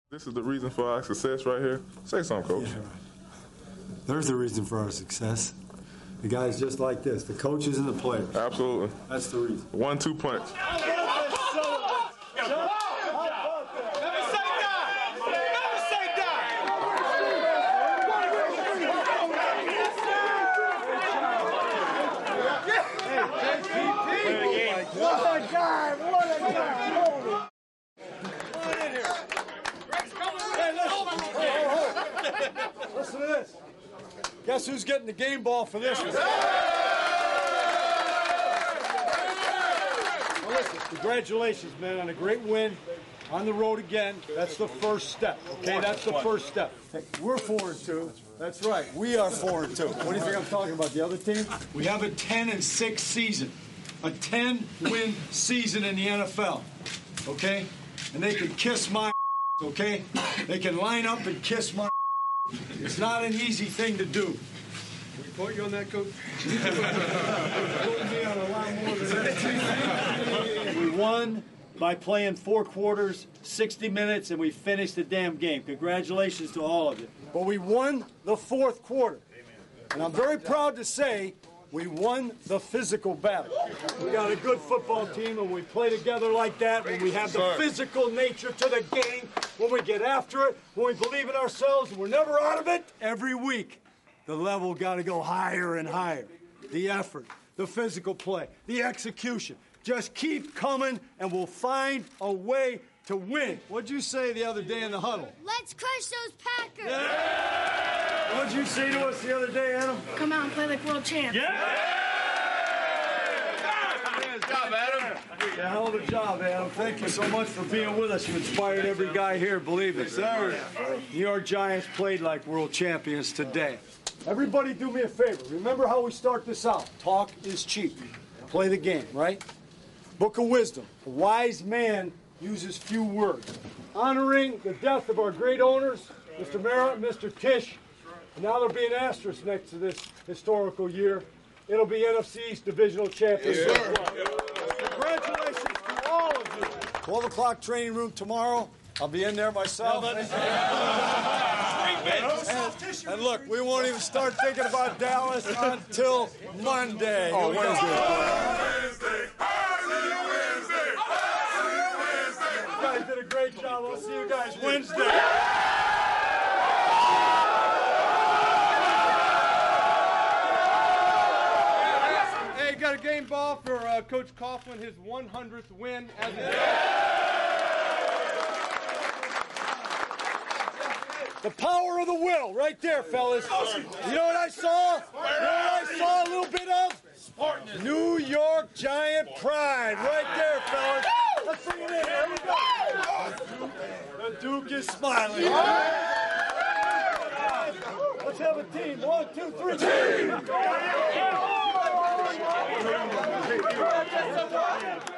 This is the reason for our success right here. Say something, Coach. Yeah. There's the reason for our success. The guys just like this, the coaches and the players. Absolutely. That's the reason. 1-2 punch. What a guy! What a guy! Listen to this. Guess who's getting the game ball for this one? Well, listen, congratulations, man, on a great win. On the road again. That's the first step, okay? That's the first step. Hey, we're 4-2. That's right. We are 4-2. What do you think I'm talking about? The other team? We have a 10-6 season. A 10-win season in the NFL, okay? And they can kiss my okay? They can line up and kiss my It's not an easy thing to do. Can we quote you on that, Coach? Me on a lot more than that. We won by playing 4 quarters, 60 minutes, and we finished the damn game. Congratulations to all of you. But we won the 4th quarter. And I'm very proud to say we won the physical battle. We got a good football team, and we play together like that, when we have the physical nature to the game, when we get after it, when we believe in ourselves, and we're never out of it. Every week, the level got to go higher and higher. The effort, the physical play, the execution. Just keep coming, and we'll find a way to win. What'd you say the other day in the huddle? Let's crush those Packers. Yeah! What'd you say to us the other day, Adam? Come out and play like world champs. Yeah! Good job, Adam. Yeah, hell of a job, Adam. Thank you so much for being with us. You inspired every guy here, believe it. Sir. New York Giants played like world champions today. Everybody do me a favor. Remember how we start this out. Talk is cheap. Play the game, right? Book of Wisdom. A wise man uses few words. Honoring the death of our great owners, Mr. Mara and Mr. Tisch. And now there'll be an asterisk next to this historical year. It'll be NFC East Divisional Champions. Yeah. Congratulations to all of you. 12 o'clock training room tomorrow. I'll be in there myself. And look, we won't even start thinking about Dallas until Monday. Oh, Wednesday. You guys did a great job. I'll see you guys Wednesday. Hey, got a game ball for Coach Coughlin, his 100th win as a The power of the will, right there, fellas. You know what I saw? You know what I saw a little bit of? New York Giant pride, right there, fellas. Let's bring it in. Here we go. The Duke is smiling. Let's have a team. 1, 2, 3. Team!